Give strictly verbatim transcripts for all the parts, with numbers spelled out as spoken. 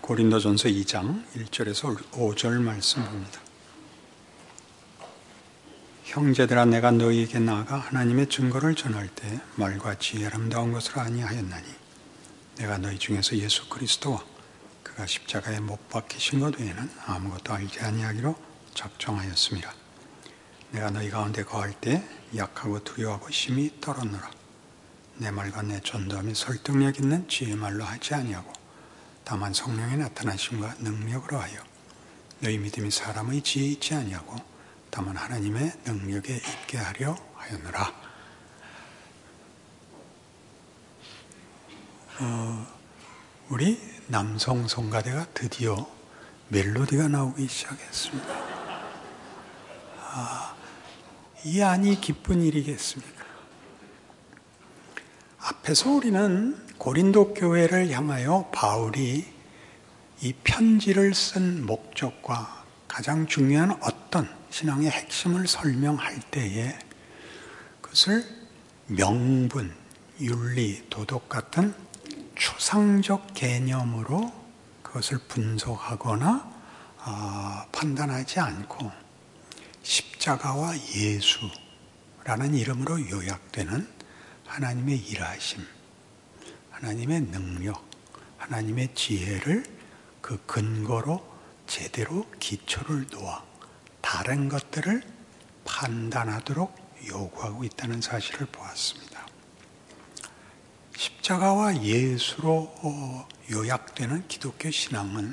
고린도전서 이 장 일 절에서 오 절 말씀 봅니다. 형제들아, 내가 너희에게 나아가 하나님의 증거를 전할 때 말과 지혜 아름다운 것을 아니하였나니 내가 너희 중에서 예수 그리스도와 그가 십자가에 못 박히신 것 외에는 아무것도 알지 아니하기로 작정하였습니다. 내가 너희 가운데 거할 때 약하고 두려워하고 심히 떨었노라. 내 말과 내 전도함이 설득력 있는 지혜 말로 하지 아니하고 다만 성령의 나타나심과 능력으로 하여 너희 믿음이 사람의 지혜에 있지 아니하고 다만 하나님의 능력에 있게 하려 하였노라. 어, 우리 남성 성가대가 드디어 멜로디가 나오기 시작했습니다. 아, 이 안이 기쁜 일이겠습니까? 앞에서 우리는 고린도 교회를 향하여 바울이 이 편지를 쓴 목적과 가장 중요한 어떤 신앙의 핵심을 설명할 때에 그것을 명분, 윤리, 도덕 같은 추상적 개념으로 그것을 분석하거나 어, 판단하지 않고 십자가와 예수라는 이름으로 요약되는 하나님의 일하심, 하나님의 능력, 하나님의 지혜를 그 근거로 제대로 기초를 놓아 다른 것들을 판단하도록 요구하고 있다는 사실을 보았습니다. 십자가와 예수로 요약되는 기독교 신앙은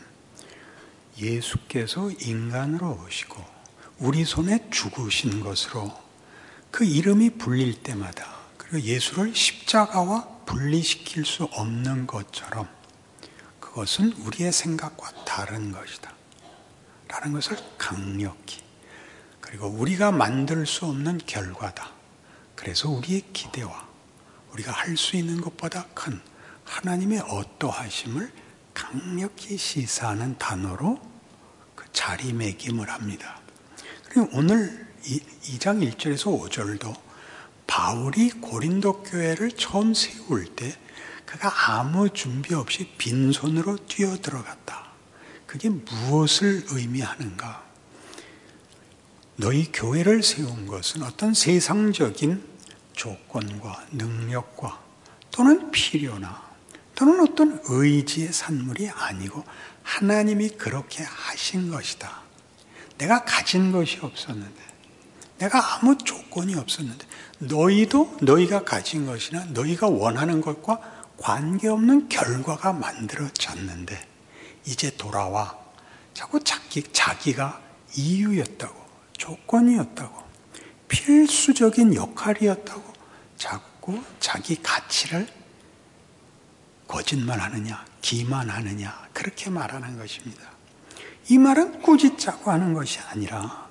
예수께서 인간으로 오시고 우리 손에 죽으신 것으로 그 이름이 불릴 때마다 그리고 예수를 십자가와 분리시킬 수 없는 것처럼 그것은 우리의 생각과 다른 것이다 라는 것을 강력히, 그리고 우리가 만들 수 없는 결과다. 그래서 우리의 기대와 우리가 할 수 있는 것보다 큰 하나님의 어떠하심을 강력히 시사하는 단어로 그 자리매김을 합니다. 그리고 오늘 이 장 일 절에서 오 절도 바울이 고린도 교회를 처음 세울 때 그가 아무 준비 없이 빈손으로 뛰어들어갔다. 그게 무엇을 의미하는가? 너희 교회를 세운 것은 어떤 세상적인 조건과 능력과 또는 필요나 또는 어떤 의지의 산물이 아니고 하나님이 그렇게 하신 것이다. 내가 가진 것이 없었는데, 내가 아무 조건이 없었는데 너희도 너희가 가진 것이나 너희가 원하는 것과 관계없는 결과가 만들어졌는데 이제 돌아와 자꾸 자기, 자기가 이유였다고, 조건이었다고, 필수적인 역할이었다고 자꾸 자기 가치를 거짓말하느냐, 기만하느냐 그렇게 말하는 것입니다. 이 말은 꾸짖자고 하는 것이 아니라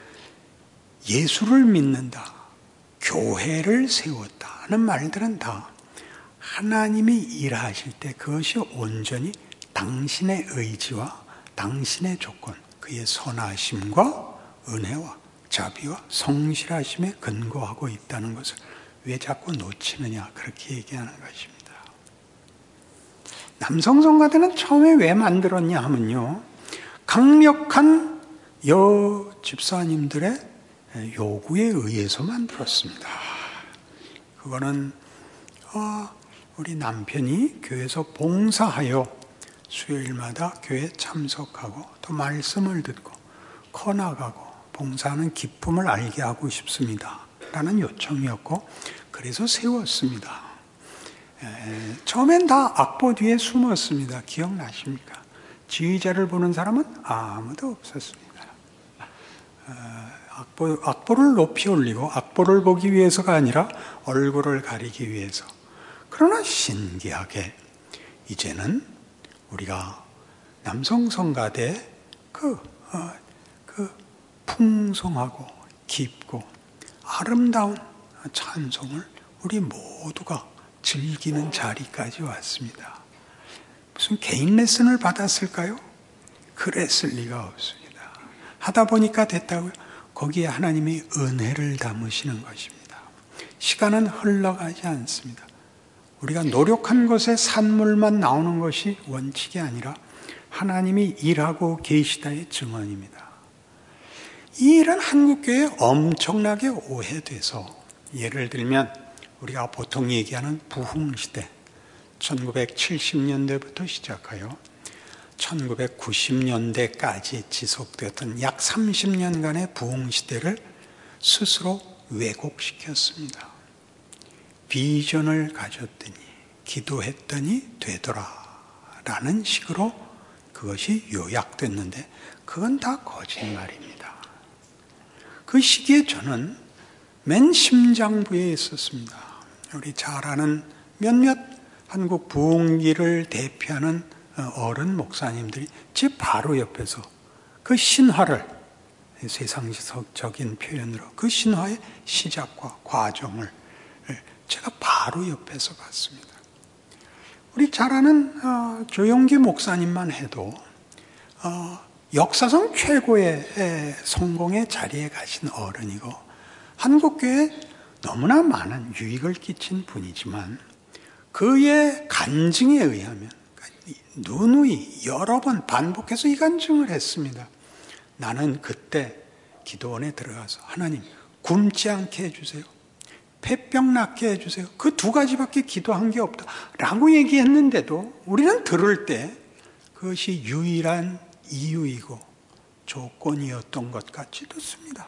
예수를 믿는다, 교회를 세웠다 하는 말들은 다 하나님이 일하실 때 그것이 온전히 당신의 의지와 당신의 조건, 그의 선하심과 은혜와 자비와 성실하심에 근거하고 있다는 것을 왜 자꾸 놓치느냐 그렇게 얘기하는 것입니다. 남성성가대는 처음에 왜 만들었냐 하면요, 강력한 여 집사님들의 요구에 의해서 만들었습니다. 그거는 어, 우리 남편이 교회에서 봉사하여 수요일마다 교회에 참석하고 또 말씀을 듣고 커나가고 봉사하는 기쁨을 알게 하고 싶습니다 라는 요청이었고, 그래서 세웠습니다. 에, 처음엔 다 악보 뒤에 숨었습니다. 기억나십니까? 지휘자를 보는 사람은 아무도 없었습니다. 어, 악보, 악보를 높이 올리고 악보를 보기 위해서가 아니라 얼굴을 가리기 위해서. 그러나 신기하게 이제는 우리가 남성성가대 그, 어, 그 풍성하고 깊고 아름다운 찬송을 우리 모두가 즐기는 자리까지 왔습니다. 무슨 개인 레슨을 받았을까요? 그랬을 리가 없습니다. 하다 보니까 됐다고요? 거기에 하나님이 은혜를 담으시는 것입니다. 시간은 흘러가지 않습니다. 우리가 노력한 것에 산물만 나오는 것이 원칙이 아니라 하나님이 일하고 계시다의 증언입니다. 이 일은 한국교회에 엄청나게 오해돼서, 예를 들면 우리가 보통 얘기하는 부흥시대, 천구백칠십 년대부터 시작하여 천구백구십 년대까지 지속되었던 약 삼십 년간의 부흥시대를 스스로 왜곡시켰습니다. 비전을 가졌더니 기도했더니 되더라 라는 식으로 그것이 요약됐는데 그건 다 거짓말입니다. 그 시기에 저는 맨 심장부에 있었습니다. 우리 잘 아는 몇몇 한국 부흥기를 대표하는 어른 목사님들이 제 바로 옆에서 그 신화를, 세상적인 표현으로 그 신화의 시작과 과정을 제가 바로 옆에서 봤습니다. 우리 잘 아는 어, 조용기 목사님만 해도 어, 역사상 최고의 성공의 자리에 가신 어른이고 한국교회에 너무나 많은 유익을 끼친 분이지만 그의 간증에 의하면 누누이 여러 번 반복해서 이 간증을 했습니다. 나는 그때 기도원에 들어가서 하나님 굶지 않게 해주세요. 폐병 낫게 해주세요. 그 두 가지밖에 기도한 게 없다 라고 얘기했는데도 우리는 들을 때 그것이 유일한 이유이고 조건이었던 것 같이 듣습니다.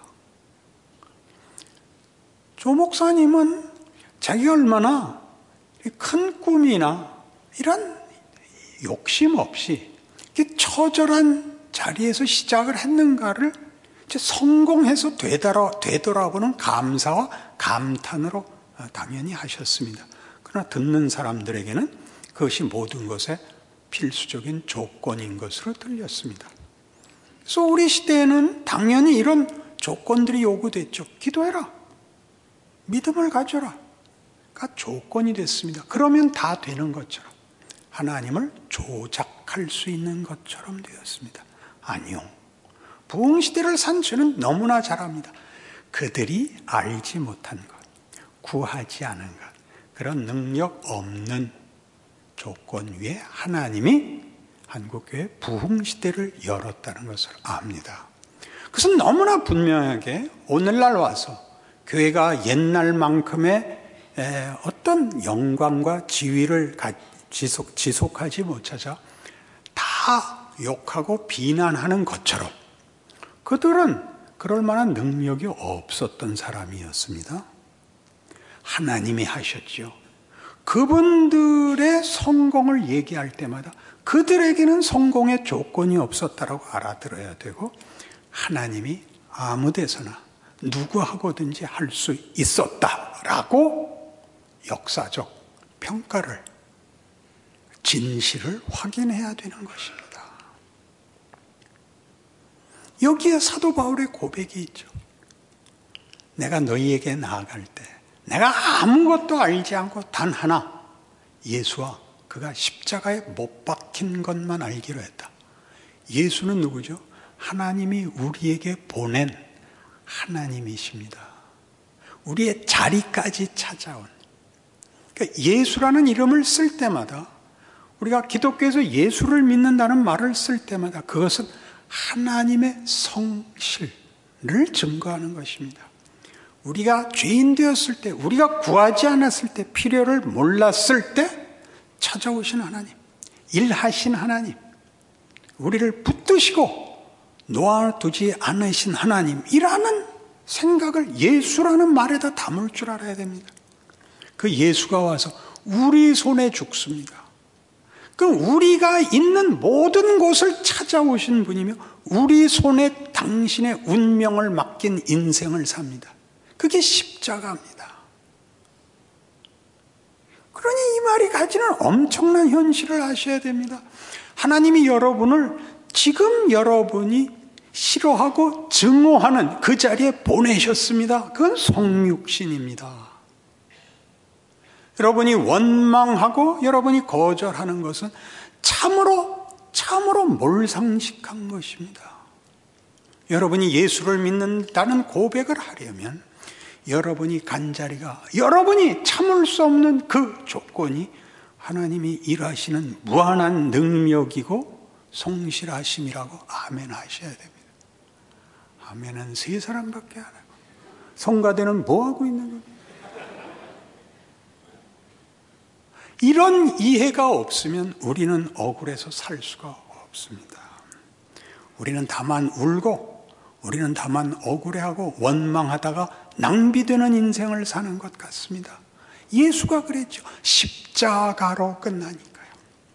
조 목사님은 자기가 얼마나 큰 꿈이나 이런 욕심 없이 처절한 자리에서 시작을 했는가를 성공해서 되돌아, 되돌아보는 감사와 감탄으로 당연히 하셨습니다. 그러나 듣는 사람들에게는 그것이 모든 것의 필수적인 조건인 것으로 들렸습니다. 그래서 우리 시대에는 당연히 이런 조건들이 요구됐죠. 기도해라. 믿음을 가져라. 가 조건이 됐습니다. 그러면 다 되는 것처럼, 하나님을 조작할 수 있는 것처럼 되었습니다. 아니요. 부흥시대를 산 저는 너무나 잘 압니다. 그들이 알지 못한 것, 구하지 않은 것, 그런 능력 없는 조건 위에 하나님이 한국교회 부흥시대를 열었다는 것을 압니다. 그것은 너무나 분명하게 오늘날 와서 교회가 옛날만큼의 어떤 영광과 지위를 지속, 지속하지 못하자 다 욕하고 비난하는 것처럼 그들은 그럴 만한 능력이 없었던 사람이었습니다. 하나님이 하셨죠. 그분들의 성공을 얘기할 때마다 그들에게는 성공의 조건이 없었다라고 알아들어야 되고, 하나님이 아무 데서나 누구하고든지 할 수 있었다라고 역사적 평가를, 진실을 확인해야 되는 것입니다. 여기에 사도 바울의 고백이 있죠. 내가 너희에게 나아갈 때 내가 아무것도 알지 않고 단 하나, 예수와 그가 십자가에 못 박힌 것만 알기로 했다. 예수는 누구죠? 하나님이 우리에게 보낸 하나님이십니다. 우리의 자리까지 찾아온. 그러니까 예수라는 이름을 쓸 때마다, 우리가 기독교에서 예수를 믿는다는 말을 쓸 때마다 그것은 하나님의 성실을 증거하는 것입니다. 우리가 죄인 되었을 때, 우리가 구하지 않았을 때, 필요를 몰랐을 때 찾아오신 하나님, 일하신 하나님, 우리를 붙드시고 놓아두지 않으신 하나님이라는 생각을 예수라는 말에다 담을 줄 알아야 됩니다. 그 예수가 와서 우리 손에 죽습니다. 그 우리가 있는 모든 곳을 찾아오신 분이며 우리 손에 당신의 운명을 맡긴 인생을 삽니다. 그게 십자가입니다. 그러니 이 말이 가지는 엄청난 현실을 아셔야 됩니다. 하나님이 여러분을 지금 여러분이 싫어하고 증오하는 그 자리에 보내셨습니다. 그건 성육신입니다. 여러분이 원망하고 여러분이 거절하는 것은 참으로 참으로 몰상식한 것입니다. 여러분이 예수를 믿는다는 고백을 하려면 여러분이 간 자리가, 여러분이 참을 수 없는 그 조건이 하나님이 일하시는 무한한 능력이고 성실하심이라고 아멘 하셔야 됩니다. 아멘은 세 사람밖에 안 하고 성가대는 뭐하고 있는 겁니까? 이런 이해가 없으면 우리는 억울해서 살 수가 없습니다. 우리는 다만 울고 우리는 다만 억울해하고 원망하다가 낭비되는 인생을 사는 것 같습니다. 예수가 그랬죠. 십자가로 끝나니까요.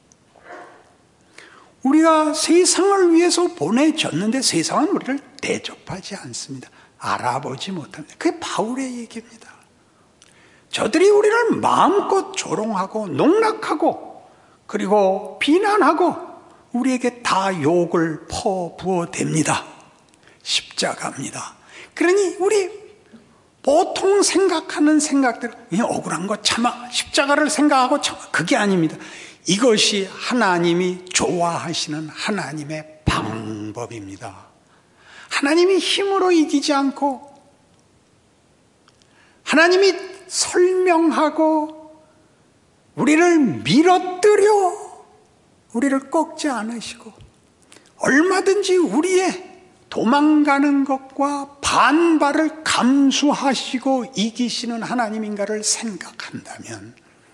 우리가 세상을 위해서 보내졌는데 세상은 우리를 대접하지 않습니다. 알아보지 못합니다. 그게 바울의 얘기입니다. 저들이 우리를 마음껏 조롱하고 농락하고 그리고 비난하고 우리에게 다 욕을 퍼부어 댑니다. 십자가입니다. 그러니 우리 보통 생각하는 생각대로 그냥 억울한 거 참아, 십자가를 생각하고 참아, 그게 아닙니다. 이것이 하나님이 좋아하시는 하나님의 방법입니다. 하나님이 힘으로 이기지 않고 하나님이 설명하고 우리를 밀어뜨려 우리를 꺾지 않으시고 얼마든지 우리의 도망가는 것과 반발을 감수하시고 이기시는 하나님인가를 생각한다면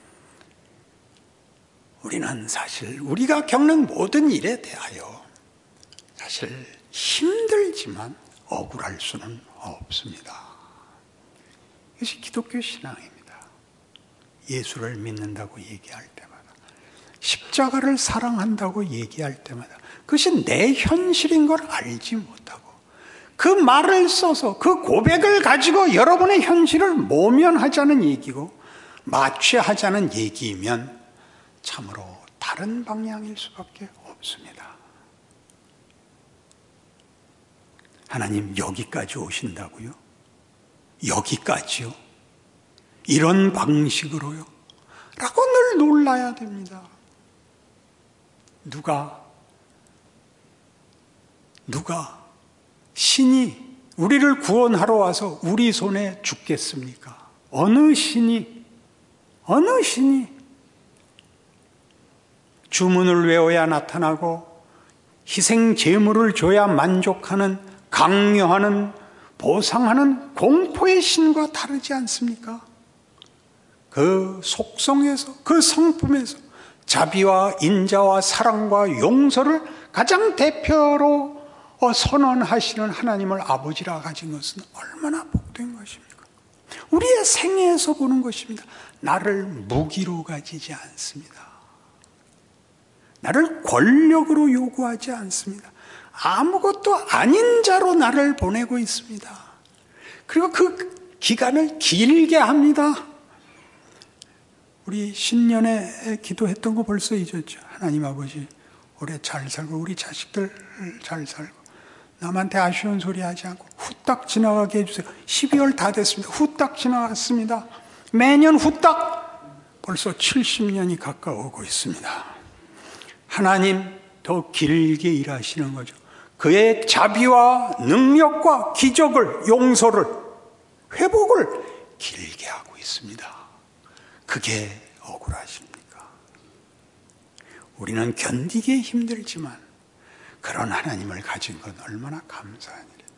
우리는 사실 우리가 겪는 모든 일에 대하여 사실 힘들지만 억울할 수는 없습니다. 이것이 기독교 신앙입니다. 예수를 믿는다고 얘기할 때마다 십자가를 사랑한다고 얘기할 때마다 그것이 내 현실인 걸 알지 못하고 그 말을 써서 그 고백을 가지고 여러분의 현실을 모면하자는 얘기고 마취하자는 얘기이면 참으로 다른 방향일 수밖에 없습니다. 하나님 여기까지 오신다고요? 여기까지요? 이런 방식으로요? 라고 늘 놀라야 됩니다. 누가 누가 신이 우리를 구원하러 와서 우리 손에 죽겠습니까? 어느 신이 어느 신이 주문을 외워야 나타나고 희생 제물을 줘야 만족하는 강요하는 보상하는 공포의 신과 다르지 않습니까? 그 속성에서 그 성품에서 자비와 인자와 사랑과 용서를 가장 대표로 선언하시는 하나님을 아버지라 가진 것은 얼마나 복된 것입니까? 우리의 생애에서 보는 것입니다. 나를 무기로 가지지 않습니다. 나를 권력으로 요구하지 않습니다. 아무것도 아닌 자로 나를 보내고 있습니다. 그리고 그 기간을 길게 합니다. 우리 신년에 기도했던 거 벌써 잊었죠. 하나님 아버지 올해 잘 살고 우리 자식들 잘 살고 남한테 아쉬운 소리 하지 않고 후딱 지나가게 해주세요. 십이월 다 됐습니다. 후딱 지나갔습니다. 매년 후딱 벌써 칠십 년이 가까워오고 있습니다. 하나님 더 길게 일하시는 거죠. 그의 자비와 능력과 기적을, 용서를, 회복을 길게 하고 있습니다. 그게 억울하십니까? 우리는 견디기 힘들지만 그런 하나님을 가진 건 얼마나 감사한 일이에요.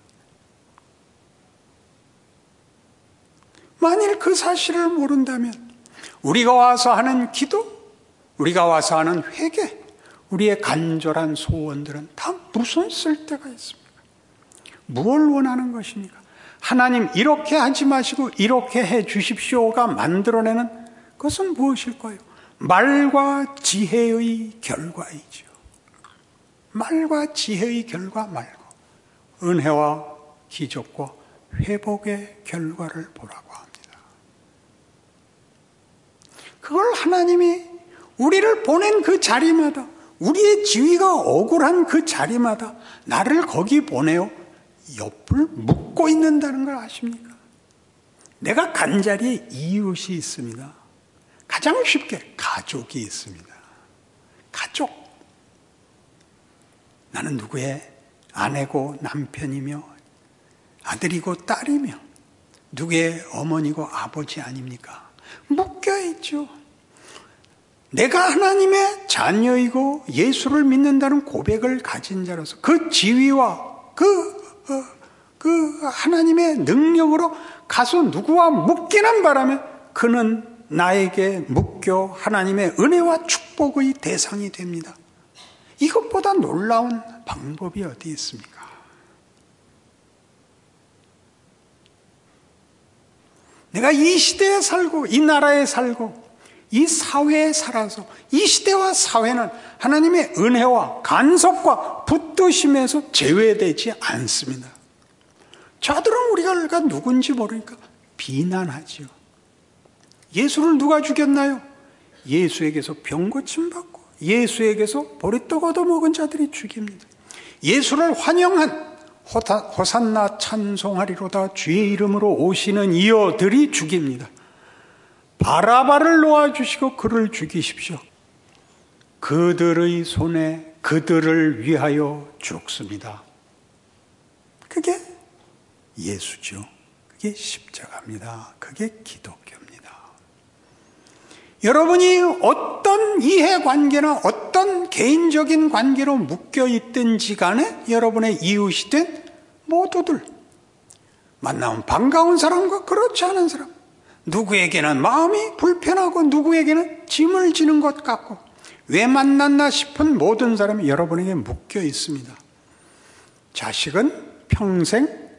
만일 그 사실을 모른다면 우리가 와서 하는 기도, 우리가 와서 하는 회개, 우리의 간절한 소원들은 다 무슨 쓸데가 있습니까? 무엇을 원하는 것입니까? 하나님 이렇게 하지 마시고 이렇게 해 주십시오가 만들어내는 그것은 무엇일까요? 말과 지혜의 결과이죠. 말과 지혜의 결과 말고 은혜와 기적과 회복의 결과를 보라고 합니다. 그걸 하나님이 우리를 보낸 그 자리마다 우리의 지위가 억울한 그 자리마다 나를 거기 보내어 옆을 묶고 있는다는 걸 아십니까? 내가 간 자리에 이웃이 있습니다. 가장 쉽게 가족이 있습니다. 가족. 나는 누구의 아내고 남편이며 아들이고 딸이며 누구의 어머니고 아버지 아닙니까? 묶여있죠. 내가 하나님의 자녀이고 예수를 믿는다는 고백을 가진 자로서 그 지위와 그, 어, 그 하나님의 능력으로 가서 누구와 묶이는 바람에 그는 나에게 묶여 하나님의 은혜와 축복의 대상이 됩니다. 이것보다 놀라운 방법이 어디 있습니까? 내가 이 시대에 살고 이 나라에 살고 이 사회에 살아서 이 시대와 사회는 하나님의 은혜와 간섭과 붙드심에서 제외되지 않습니다. 저들은 우리가 누군지 모르니까 비난하지요. 예수를 누가 죽였나요? 예수에게서 병 고침 받고 예수에게서 보리떡 얻어먹은 자들이 죽입니다. 예수를 환영한 호산나 찬송하리로다 주의 이름으로 오시는 이어들이 죽입니다. 바라바를 놓아주시고 그를 죽이십시오. 그들의 손에 그들을 위하여 죽습니다. 그게 예수죠. 그게 십자가입니다. 그게 기독교입니다. 여러분이 어떤 이해관계나 어떤 개인적인 관계로 묶여있든지 간에 여러분의 이웃이든 모두들 만나면 반가운 사람과 그렇지 않은 사람, 누구에게는 마음이 불편하고 누구에게는 짐을 지는 것 같고 왜 만났나 싶은 모든 사람이 여러분에게 묶여 있습니다. 자식은 평생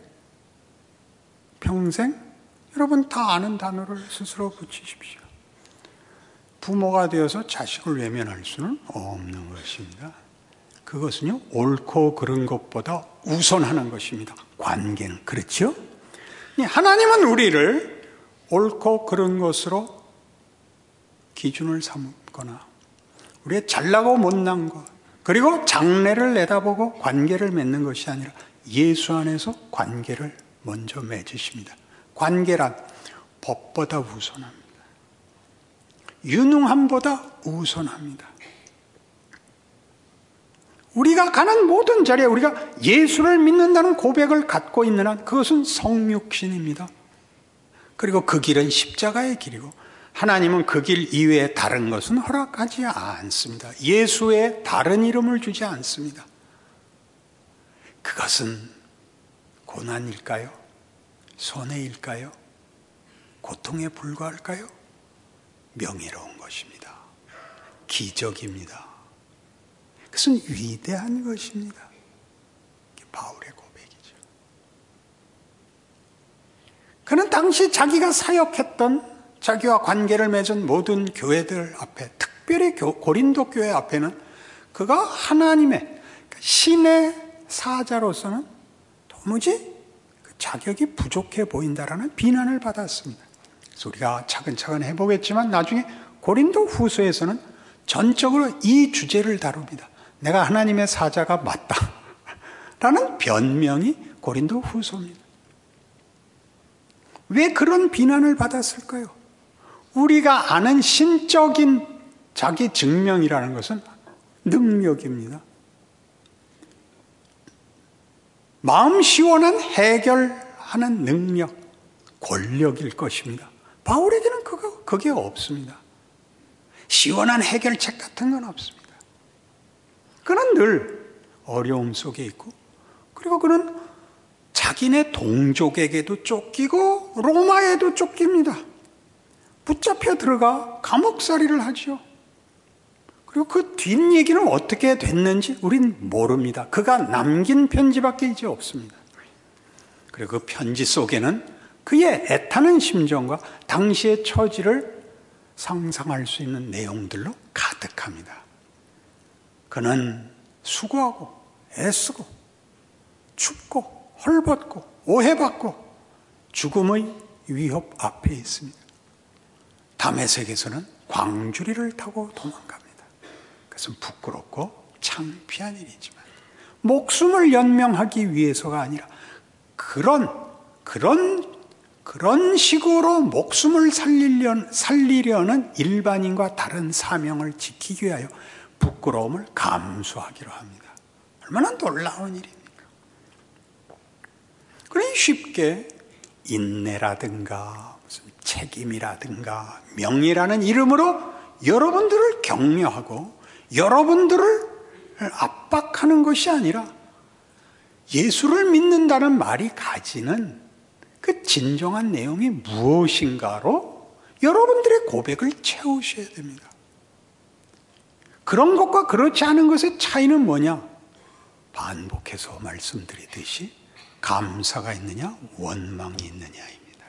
평생 여러분 다 아는 단어를 스스로 붙이십시오. 부모가 되어서 자식을 외면할 수는 없는 것입니다. 그것은요, 옳고 그른 것보다 우선하는 것입니다. 관계는. 그렇죠? 하나님은 우리를 옳고 그른 것으로 기준을 삼거나 우리의 잘나고 못난 것 그리고 장래를 내다보고 관계를 맺는 것이 아니라 예수 안에서 관계를 먼저 맺으십니다. 관계란 법보다 우선합니다. 유능함보다 우선합니다. 우리가 가는 모든 자리에 우리가 예수를 믿는다는 고백을 갖고 있는 한 그것은 성육신입니다. 그리고 그 길은 십자가의 길이고 하나님은 그 길 이외에 다른 것은 허락하지 않습니다. 예수의 다른 이름을 주지 않습니다. 그것은 고난일까요? 손해일까요? 고통에 불과할까요? 명예로운 것입니다. 기적입니다. 그것은 위대한 것입니다. 이게 바울의 고백이죠. 그는 당시 자기가 사역했던 자기와 관계를 맺은 모든 교회들 앞에 특별히 고린도 교회 앞에는 그가 하나님의 신의 사자로서는 도무지 자격이 부족해 보인다라는 비난을 받았습니다. 그래서 우리가 차근차근 해보겠지만 나중에 고린도 후서에서는 전적으로 이 주제를 다룹니다. 내가 하나님의 사자가 맞다 라는 변명이 고린도 후서입니다. 왜 그런 비난을 받았을까요? 우리가 아는 신적인 자기 증명이라는 것은 능력입니다. 마음 시원한 해결하는 능력, 권력일 것입니다. 바울에게는 그거, 그게 없습니다. 시원한 해결책 같은 건 없습니다. 그는 늘 어려움 속에 있고, 그리고 그는 자기네 동족에게도 쫓기고 로마에도 쫓깁니다. 붙잡혀 들어가 감옥살이를 하죠. 그리고 그 뒷얘기는 어떻게 됐는지 우린 모릅니다. 그가 남긴 편지밖에 이제 없습니다. 그리고 그 편지 속에는 그의 애타는 심정과 당시의 처지를 상상할 수 있는 내용들로 가득합니다. 그는 수고하고 애쓰고 춥고 헐벗고 오해받고 죽음의 위협 앞에 있습니다. 다메섹에서는 광주리를 타고 도망갑니다. 그것은 부끄럽고 창피한 일이지만 목숨을 연명하기 위해서가 아니라 그런 그런 그런 식으로 목숨을 살리려, 살리려는 일반인과 다른 사명을 지키기 위하여 부끄러움을 감수하기로 합니다. 얼마나 놀라운 일입니까? 그러니 쉽게 인내라든가 무슨 책임이라든가 명예라는 이름으로 여러분들을 격려하고 여러분들을 압박하는 것이 아니라 예수를 믿는다는 말이 가지는 그 진정한 내용이 무엇인가로 여러분들의 고백을 채우셔야 됩니다. 그런 것과 그렇지 않은 것의 차이는 뭐냐? 반복해서 말씀드리듯이 감사가 있느냐, 원망이 있느냐입니다.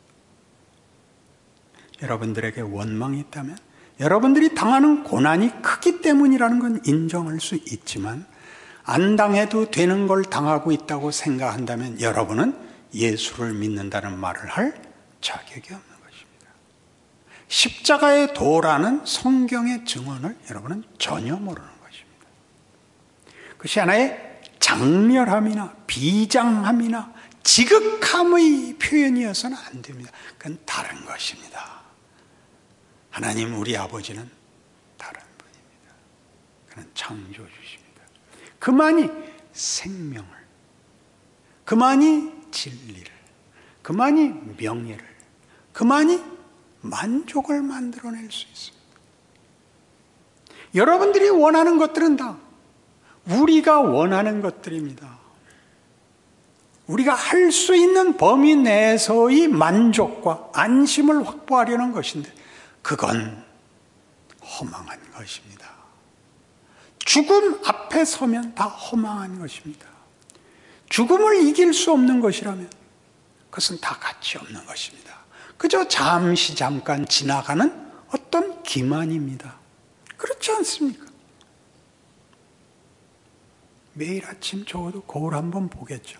여러분들에게 원망이 있다면 여러분들이 당하는 고난이 크기 때문이라는 건 인정할 수 있지만 안 당해도 되는 걸 당하고 있다고 생각한다면 여러분은 예수를 믿는다는 말을 할 자격이 없는 것입니다. 십자가의 도라는 성경의 증언을 여러분은 전혀 모르는 것입니다. 그것이 하나의 장렬함이나 비장함이나 지극함의 표현이어서는 안 됩니다. 그건 다른 것입니다. 하나님 우리 아버지는 다른 분입니다. 그는 창조주십니다. 그만이 생명을, 그만이 진리를, 그만이 명예를, 그만이 만족을 만들어낼 수 있습니다. 여러분들이 원하는 것들은 다 우리가 원하는 것들입니다. 우리가 할 수 있는 범위 내에서의 만족과 안심을 확보하려는 것인데 그건 허망한 것입니다. 죽음 앞에 서면 다 허망한 것입니다. 죽음을 이길 수 없는 것이라면 그것은 다 가치 없는 것입니다. 그저 잠시 잠깐 지나가는 어떤 기만입니다. 그렇지 않습니까? 매일 아침 적어도 거울 한번 보겠죠.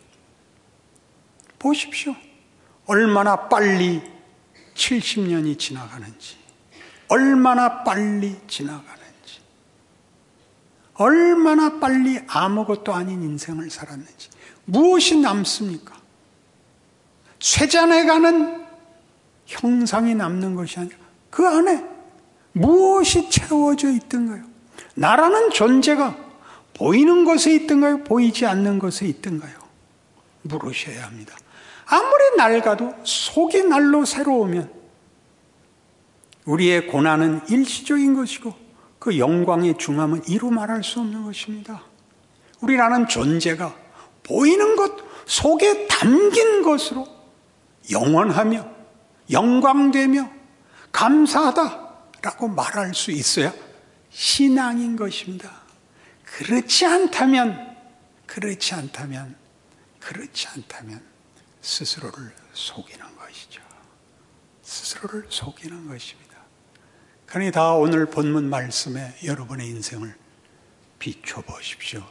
보십시오. 얼마나 빨리 칠십 년이 지나가는지, 얼마나 빨리 지나가는지, 얼마나 빨리 아무것도 아닌 인생을 살았는지. 무엇이 남습니까? 쇠잔해가는 형상이 남는 것이 아니라 그 안에 무엇이 채워져 있던가요? 나라는 존재가 보이는 것에 있던가요? 보이지 않는 것에 있던가요? 물으셔야 합니다. 아무리 낡아도 속이 날로 새로우면 우리의 고난은 일시적인 것이고 그 영광의 중함은 이루 말할 수 없는 것입니다. 우리라는 존재가 보이는 것 속에 담긴 것으로 영원하며 영광되며 감사하다라고 말할 수 있어야 신앙인 것입니다. 그렇지 않다면, 그렇지 않다면, 그렇지 않다면 스스로를 속이는 것이죠. 스스로를 속이는 것입니다. 그러니 다 오늘 본문 말씀에 여러분의 인생을 비춰보십시오.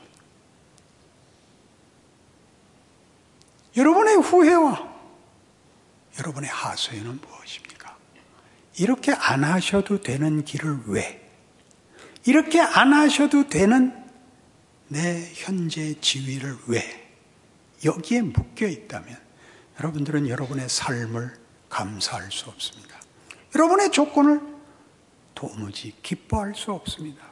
여러분의 후회와 여러분의 하소연은 무엇입니까? 이렇게 안 하셔도 되는 길을 왜? 이렇게 안 하셔도 되는 내 현재 지위를 왜? 여기에 묶여 있다면 여러분들은 여러분의 삶을 감사할 수 없습니다. 여러분의 조건을 도무지 기뻐할 수 없습니다.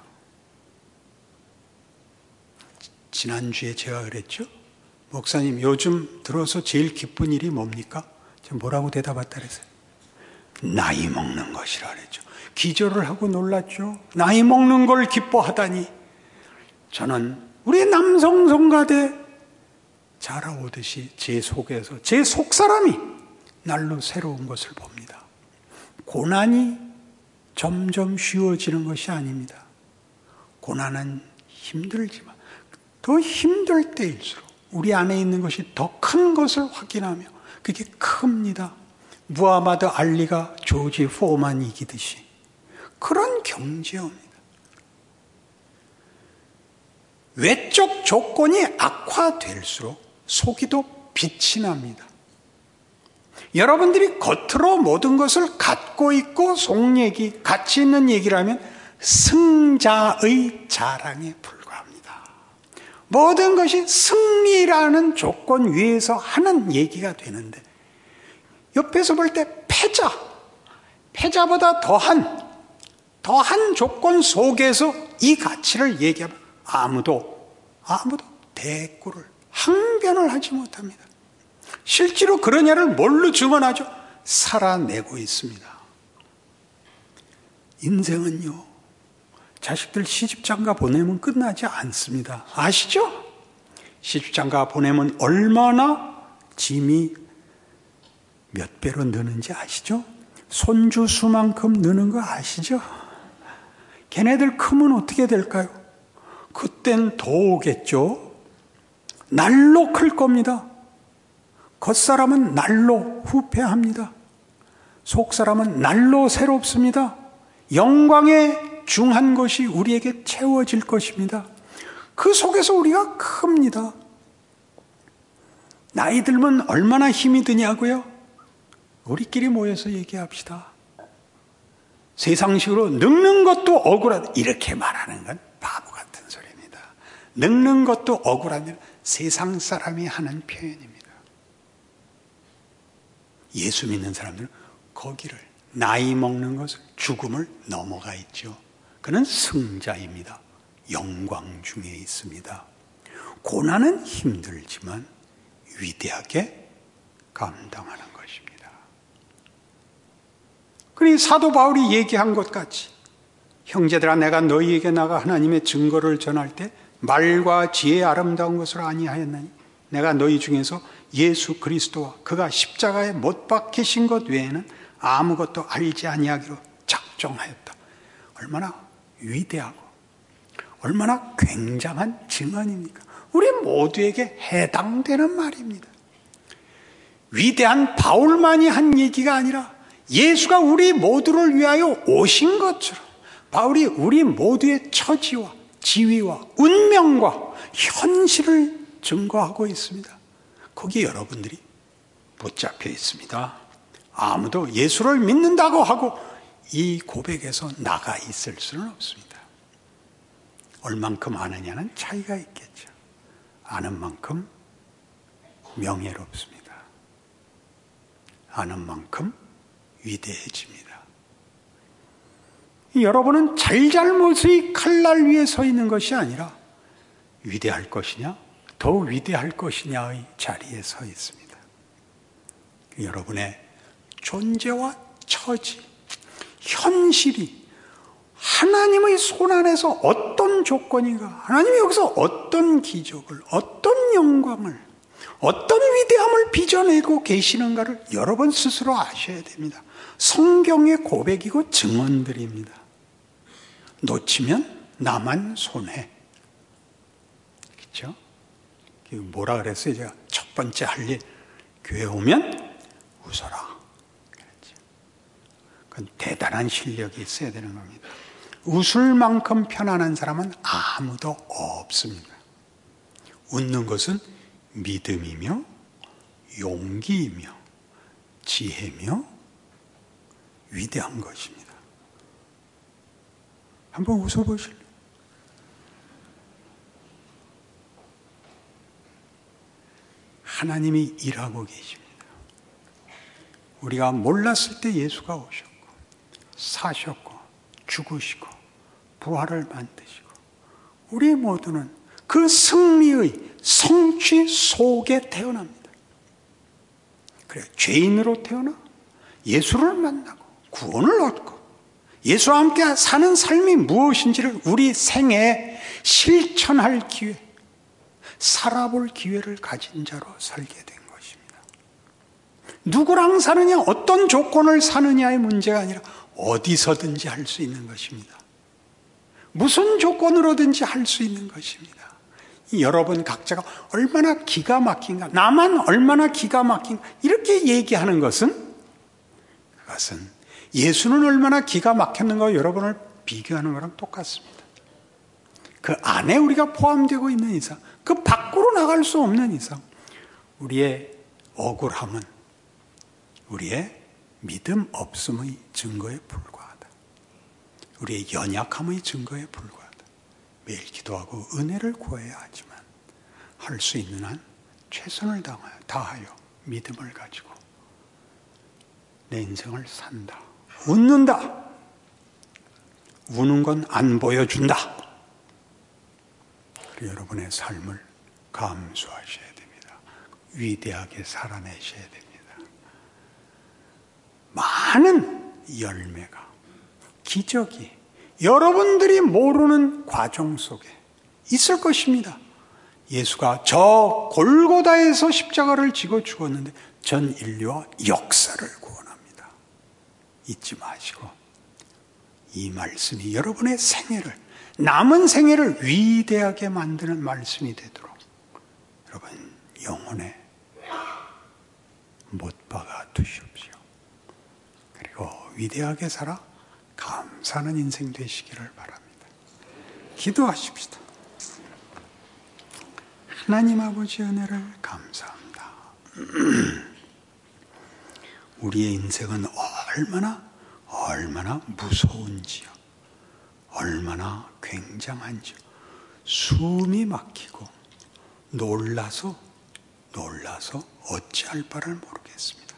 지난주에 제가 그랬죠? 목사님 요즘 들어서 제일 기쁜 일이 뭡니까? 제가 뭐라고 대답했다 그랬어요? 나이 먹는 것이라 그랬죠. 기절을 하고 놀랐죠. 나이 먹는 걸 기뻐하다니. 저는 우리 남성 성가대 자라오듯이 제 속에서 제 속사람이 날로 새로운 것을 봅니다. 고난이 점점 쉬워지는 것이 아닙니다. 고난은 힘들지만 더 힘들 때일수록 우리 안에 있는 것이 더 큰 것을 확인하며 그게 큽니다. 무하마드 알리가 조지 포만 이기듯이 그런 경지입니다. 외적 조건이 악화될수록 속이 더 빛이 납니다. 여러분들이 겉으로 모든 것을 갖고 있고 속 얘기, 가치 있는 얘기를 하면 승자의 자랑에 불과합니다. 모든 것이 승리라는 조건 위에서 하는 얘기가 되는데 옆에서 볼 때 패자, 패자보다 더한, 더한 조건 속에서 이 가치를 얘기하면 아무도, 아무도 대꾸를, 항변을 하지 못합니다. 실제로 그러냐를 뭘로 증언하죠? 살아내고 있습니다. 인생은요, 자식들 시집장가 보내면 끝나지 않습니다. 아시죠? 시집장가 보내면 얼마나 짐이 몇 배로 느는지 아시죠? 손주 수만큼 느는 거 아시죠? 걔네들 크면 어떻게 될까요? 그땐 더 오겠죠? 날로 클 겁니다. 겉사람은 날로 후패합니다. 속사람은 날로 새롭습니다. 영광의 중한 것이 우리에게 채워질 것입니다. 그 속에서 우리가 큽니다. 나이 들면 얼마나 힘이 드냐고요? 우리끼리 모여서 얘기합시다. 세상식으로 늙는 것도 억울하다 이렇게 말하는 건 바보 같은 소리입니다. 늙는 것도 억울하면 세상 사람이 하는 표현입니다. 예수 믿는 사람들은 거기를 나이 먹는 것을 죽음을 넘어가 있죠. 그는 승자입니다. 영광 중에 있습니다. 고난은 힘들지만 위대하게 감당하는 것입니다. 그러니 사도 바울이 얘기한 것 같이 형제들아 내가 너희에게 나가 하나님의 증거를 전할 때 말과 지혜의 아름다운 것을 아니하였나니 내가 너희 중에서 예수 그리스도와 그가 십자가에 못 박히신 것 외에는 아무것도 알지 아니하기로 작정하였다. 얼마나 위대하고 얼마나 굉장한 증언입니까? 우리 모두에게 해당되는 말입니다. 위대한 바울만이 한 얘기가 아니라 예수가 우리 모두를 위하여 오신 것처럼 바울이 우리 모두의 처지와 지위와 운명과 현실을 증거하고 있습니다. 거기에 여러분들이 붙잡혀 있습니다. 아무도 예수를 믿는다고 하고 이 고백에서 나가 있을 수는 없습니다. 얼만큼 아느냐는 차이가 있겠죠. 아는 만큼 명예롭습니다. 아는 만큼 위대해집니다. 여러분은 잘잘못의 칼날 위에 서 있는 것이 아니라 위대할 것이냐, 더 위대할 것이냐의 자리에 서 있습니다. 여러분의 존재와 처지, 현실이 하나님의 손 안에서 어떤 조건인가, 하나님이 여기서 어떤 기적을, 어떤 영광을, 어떤 위대함을 빚어내고 계시는가를 여러분 스스로 아셔야 됩니다. 성경의 고백이고 증언들입니다. 놓치면 나만 손해. 그렇죠? 뭐라 그랬어요? 제가 첫 번째 할 일, 교회 오면 웃어라. 그렇죠? 그건 대단한 실력이 있어야 되는 겁니다. 웃을 만큼 편안한 사람은 아무도 없습니다. 웃는 것은 믿음이며 용기이며 지혜며 위대한 것입니다. 한번 웃어보실래요? 하나님이 일하고 계십니다. 우리가 몰랐을 때 예수가 오셨고 사셨고 죽으시고 부활을 만드시고 우리 모두는 그 승리의 성취 속에 태어납니다. 그래, 죄인으로 태어나 예수를 만나고 구원을 얻고 예수와 함께 사는 삶이 무엇인지를 우리 생애에 실천할 기회, 살아볼 기회를 가진 자로 살게 된 것입니다. 누구랑 사느냐, 어떤 조건을 사느냐의 문제가 아니라 어디서든지 할 수 있는 것입니다. 무슨 조건으로든지 할 수 있는 것입니다. 여러분 각자가 얼마나 기가 막힌가, 나만 얼마나 기가 막힌가 이렇게 얘기하는 것은, 그것은 예수는 얼마나 기가 막혔는가 여러분을 비교하는 거랑 똑같습니다. 그 안에 우리가 포함되고 있는 이상, 그 밖으로 나갈 수 없는 이상 우리의 억울함은 우리의 믿음 없음의 증거에 불과하다. 우리의 연약함의 증거에 불과하다. 매일 기도하고 은혜를 구해야 하지만 할 수 있는 한 최선을 다하여, 다하여 믿음을 가지고 내 인생을 산다. 웃는다. 우는 건 안 보여준다. 여러분의 삶을 감수하셔야 됩니다. 위대하게 살아내셔야 됩니다. 많은 열매가, 기적이 여러분들이 모르는 과정 속에 있을 것입니다. 예수가 저 골고다에서 십자가를 지고 죽었는데 전 인류와 역사를 구원합니다. 잊지 마시고 이 말씀이 여러분의 생애를, 남은 생애를 위대하게 만드는 말씀이 되도록 여러분 영혼에 못 박아 두십시오. 그리고 위대하게 살아 감사하는 인생 되시기를 바랍니다. 기도하십시다. 하나님 아버지 은혜를 감사합니다. 우리의 인생은 얼마나 얼마나 무서운지요. 얼마나 굉장한지요. 숨이 막히고 놀라서 놀라서 어찌할 바를 모르겠습니다.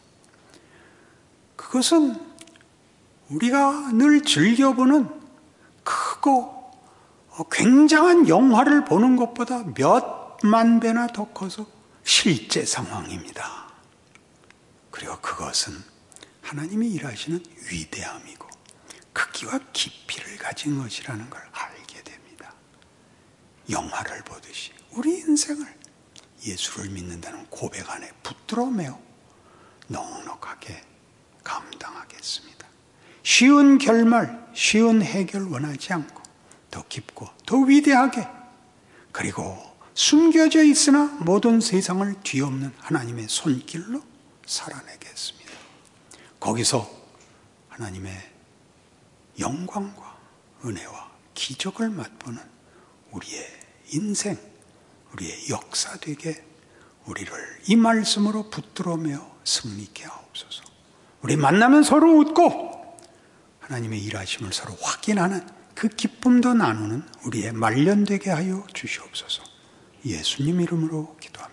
그것은 우리가 늘 즐겨보는 크고 굉장한 영화를 보는 것보다 몇만 배나 더 커서 실제 상황입니다. 그리고 그것은 하나님이 일하시는 위대함이고 크기와 깊이를 가진 것이라는 걸 알게 됩니다. 영화를 보듯이 우리 인생을 예수를 믿는다는 고백 안에 붙들어 매어 넉넉하게 감당하겠습니다. 쉬운 결말, 쉬운 해결 원하지 않고 더 깊고 더 위대하게, 그리고 숨겨져 있으나 모든 세상을 뒤엎는 하나님의 손길로 살아내겠습니다. 거기서 하나님의 영광과 은혜와 기적을 맛보는 우리의 인생, 우리의 역사 되게 우리를 이 말씀으로 붙들어 매어 승리케 하옵소서. 우리 만나면 서로 웃고 하나님의 일하심을 서로 확인하는 그 기쁨도 나누는 우리의 말년되게 하여 주시옵소서. 예수님 이름으로 기도합니다.